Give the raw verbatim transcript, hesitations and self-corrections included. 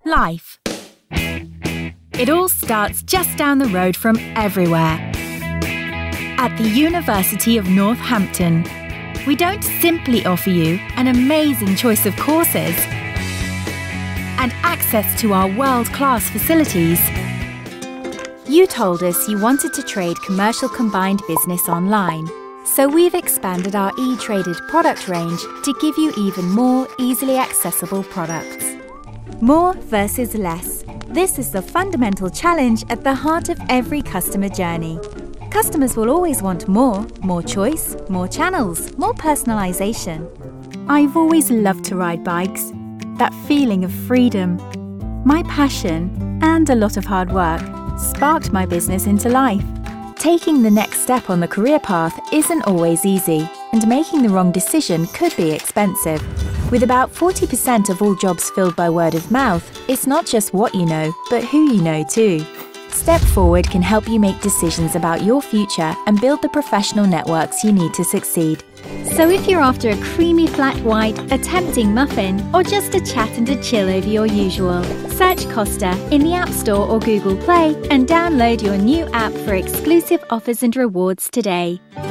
life. It all starts just down the road from everywhere. At the University of Northampton, we don't simply offer you an amazing choice of courses and access to our world-class facilities. You told us you wanted to trade commercial combined business online, so we've expanded our e-traded product range to give you even more easily accessible products. More versus less. This is the fundamental challenge at the heart of every customer journey. Customers will always want more, more choice, more channels, more personalisation. I've always loved to ride bikes. That feeling of freedom. My passion, and a lot of hard work, sparked my business into life. Taking the next step on the career path isn't always easy, and making the wrong decision could be expensive. With about forty percent of all jobs filled by word of mouth, it's not just what you know, but who you know too. Step Forward can help you make decisions about your future and build the professional networks you need to succeed. So if you're after a creamy flat white, a tempting muffin, or just a chat and a chill over your usual, search Costa in the App Store or Google Play and download your new app for exclusive offers and rewards today.